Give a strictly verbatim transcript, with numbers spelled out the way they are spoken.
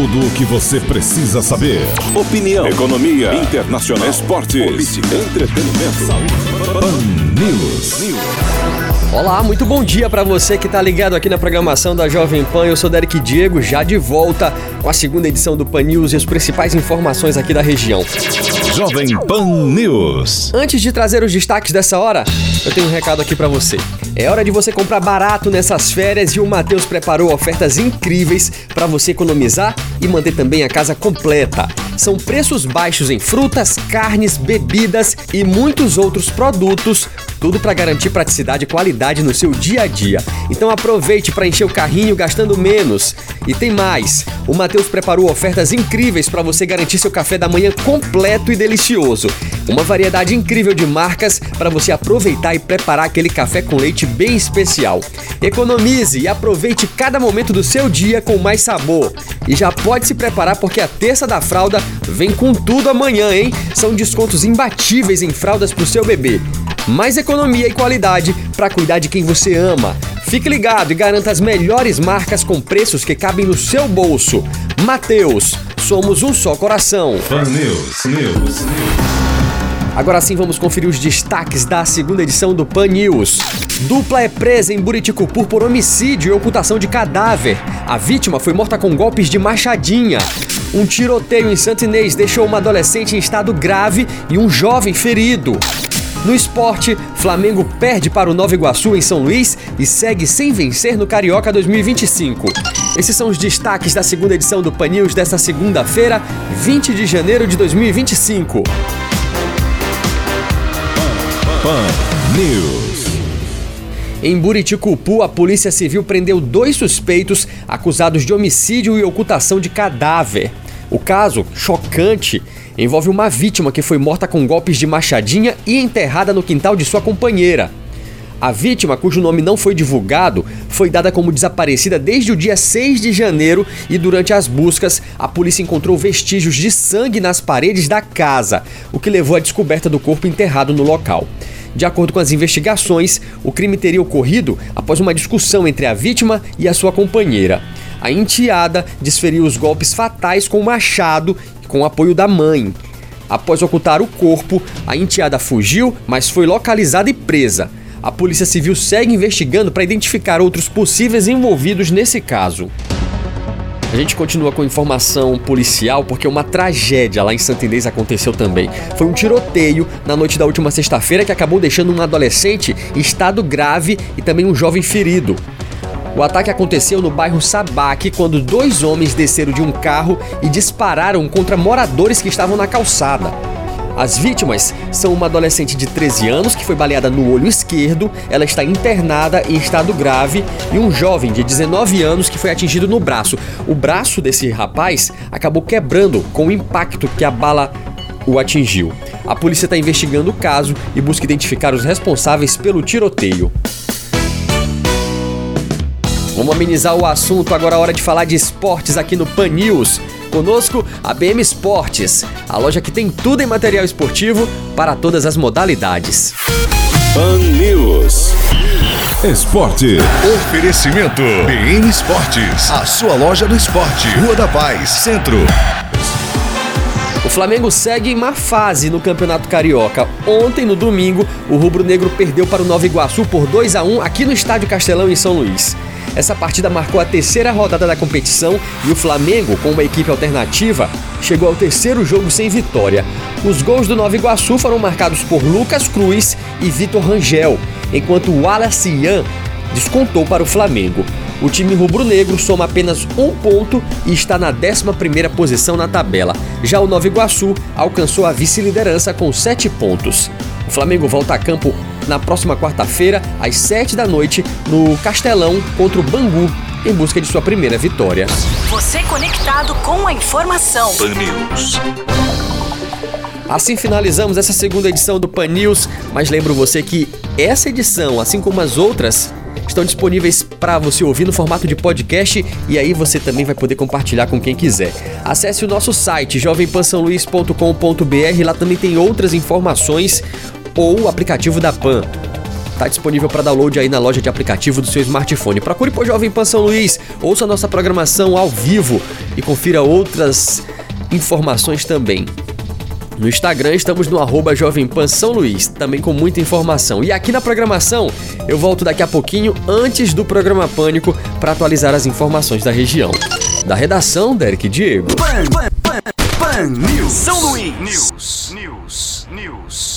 Tudo o que você precisa saber. Opinião, economia, internacional, esportes, política, entretenimento, saúde. Pan News. Olá, muito bom dia para você que tá ligado aqui na programação da Jovem Pan. Eu sou Derek Diego, já de volta com a segunda edição do Pan News e as principais informações aqui da região. Jovem Pan News. Antes de trazer os destaques dessa hora, eu tenho um recado aqui para você. É hora de você comprar barato nessas férias e o Matheus preparou ofertas incríveis para você economizar e manter também a casa completa. São preços baixos em frutas, carnes, bebidas e muitos outros produtos, tudo para garantir praticidade e qualidade no seu dia a dia. Então aproveite para encher o carrinho gastando menos. E tem mais, o Matheus preparou ofertas incríveis para você garantir seu café da manhã completo e delicioso. Uma variedade incrível de marcas para você aproveitar e preparar aquele café com leite bem especial. Economize e aproveite cada momento do seu dia com mais sabor. E já pode se preparar porque a Terça da Fralda vem com tudo amanhã, hein? São descontos imbatíveis em fraldas pro seu bebê. Mais economia e qualidade para cuidar de quem você ama. Fique ligado e garanta as melhores marcas com preços que cabem no seu bolso. Matheus, somos um só coração. Pan News, News. Agora sim vamos conferir os destaques da segunda edição do Pan News. Dupla é presa em Buriticupu por homicídio e ocultação de cadáver. A vítima foi morta com golpes de machadinha. Um tiroteio em Santo Inês deixou uma adolescente em estado grave e um jovem ferido. No esporte, Flamengo perde para o Nova Iguaçu em São Luís e segue sem vencer no Carioca dois mil e vinte e cinco. Esses são os destaques da segunda edição do Pan News desta segunda-feira, vinte de janeiro de dois mil e vinte e cinco. Pan News. Em Buriticupu, a Polícia Civil prendeu dois suspeitos acusados de homicídio e ocultação de cadáver. O caso, chocante, envolve uma vítima que foi morta com golpes de machadinha e enterrada no quintal de sua companheira. A vítima, cujo nome não foi divulgado, foi dada como desaparecida desde o dia seis de janeiro e durante as buscas, a polícia encontrou vestígios de sangue nas paredes da casa, o que levou à descoberta do corpo enterrado no local. De acordo com as investigações, o crime teria ocorrido após uma discussão entre a vítima e a sua companheira. A enteada desferiu os golpes fatais com o machado, com o apoio da mãe. Após ocultar o corpo, a enteada fugiu, mas foi localizada e presa. A Polícia Civil segue investigando para identificar outros possíveis envolvidos nesse caso. A gente continua com informação policial porque uma tragédia lá em Santo Inês aconteceu também. Foi um tiroteio na noite da última sexta-feira que acabou deixando um adolescente em estado grave e também um jovem ferido. O ataque aconteceu no bairro Sabaque quando dois homens desceram de um carro e dispararam contra moradores que estavam na calçada. As vítimas são uma adolescente de treze anos que foi baleada no olho esquerdo, ela está internada em estado grave, e um jovem de dezenove anos que foi atingido no braço. O braço desse rapaz acabou quebrando com o impacto que a bala o atingiu. A polícia está investigando o caso e busca identificar os responsáveis pelo tiroteio. Vamos amenizar o assunto, agora é hora de falar de esportes aqui no Pan News. Conosco, a B M Esportes, a loja que tem tudo em material esportivo para todas as modalidades. Pan News. Esporte. Oferecimento B M Esportes, a sua loja do esporte. Rua da Paz, Centro. O Flamengo segue em má fase no Campeonato Carioca. Ontem, no domingo, o rubro-negro perdeu para o Nova Iguaçu por dois a um aqui no Estádio Castelão, em São Luís. Essa partida marcou a terceira rodada da competição e o Flamengo, com uma equipe alternativa, chegou ao terceiro jogo sem vitória. Os gols do Nova Iguaçu foram marcados por Lucas Cruz e Vitor Rangel, enquanto o Wallace Ian descontou para o Flamengo. O time rubro-negro soma apenas um ponto e está na décima primeira posição na tabela. Já o Nova Iguaçu alcançou a vice-liderança com sete pontos. O Flamengo volta a campo na próxima quarta-feira, às sete da noite, no Castelão contra o Bangu, em busca de sua primeira vitória. Você conectado com a informação. Pan News. Assim finalizamos essa segunda edição do Pan News, mas lembro você que essa edição, assim como as outras, estão disponíveis para você ouvir no formato de podcast e aí você também vai poder compartilhar com quem quiser. Acesse o nosso site jovem pan são luís ponto com ponto b r, lá também tem outras informações, ou o aplicativo da Pan. Tá disponível para download aí na loja de aplicativo do seu smartphone. Procure por Jovem Pan São Luís, ouça a nossa programação ao vivo e confira outras informações também. No Instagram estamos no arroba Jovem Pan São Luís, também com muita informação. E aqui na programação eu volto daqui a pouquinho, antes do programa Pânico, para atualizar as informações da região. Da redação, Derek Diego. Pan, Pan, Pan, Pan News. São Luís. News. News. News.